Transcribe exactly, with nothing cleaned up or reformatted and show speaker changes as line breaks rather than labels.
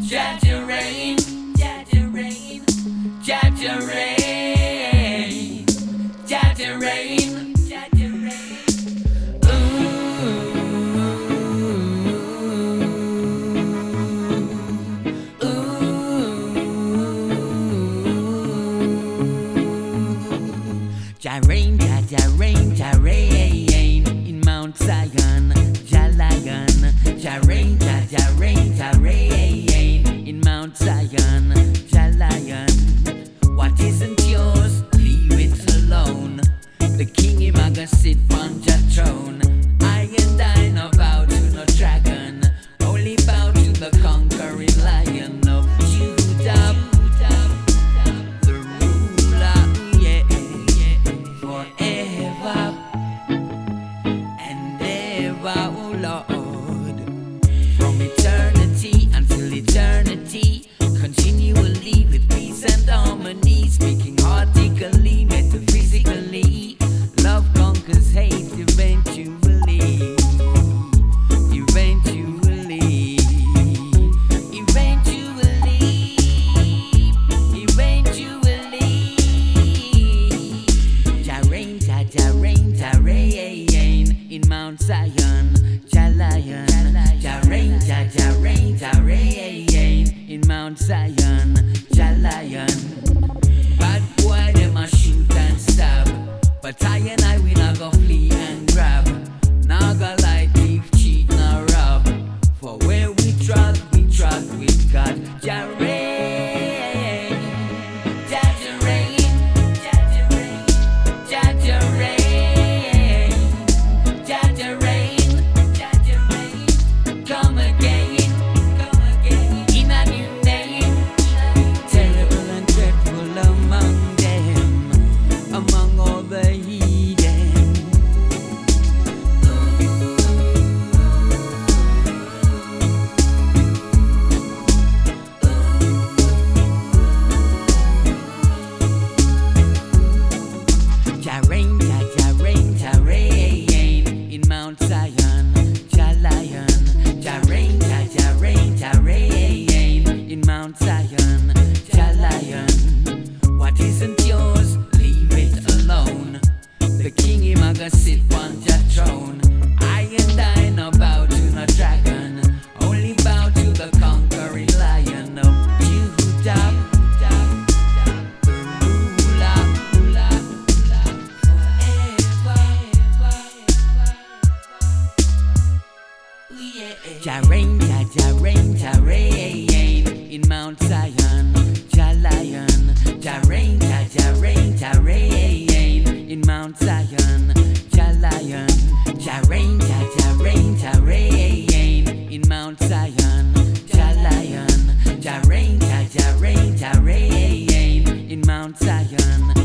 Jaja rain, Jaja rain, Jaja rain, Jaja rain, Jaja rain. Ooh, ooh. Jah rain, Jaja rain, Jah rain in Mount Zion, Jah lion. Jah rain, Jaja rain, Jah rain in Mount Zion, Jah lion. What isn't yours, leave it alone. The king him a go sit on Jah throne. I and I no bow to no dragon, only bow to the conquering lion of Judah, the ruler, yeah, forever and ever, oh Lord. From eternity until eternity, continually with peace and harmony, speaking artically, metaphysically. Love conquers hate eventually, eventually, eventually, eventually. Jah rain, Jah Jah rain, Jah rain in Mount Zion, Jah lion. Jah rain, Jah Jah rain, Jah rain in Mount Zion, Jah lion. Bad boy them a shoot and stab, but I and I we not go flee and grab. Nah go lie, thief, cheat, nah rob. For where we trust, we trust with God. Jah rain, Jah Jah rain, Jah Jah rain, Jah Jah rain, Jah Jah rain, Jah Jah rain. Come again, come again in a new name. Terrible and dreadful among them, among all the heathen. Jah rain, Jah Jah rain, Jah rain in Mount Zion, Jah lion. Jah rain, Jah Jah rain, Jah rain in Mount Zion, Jah lion. What isn't yours, leave it alone. The king him a go sit on Jah throne. I and I no bow to no dragon, only bow to the conquering lion of Judah, the ruler, forever. Jah rain, Jah Jah rain, Jah rain in Mount Zion, Jah lion. Jah rain, Jah Jah rain, Jah rain in Mount Zion, Jah lion. Jah rain, Jah Jah rain, Jah rain in Mount Zion, Jah lion. Jah rain, Jah Jah rain, Jah rain in Mount Zion,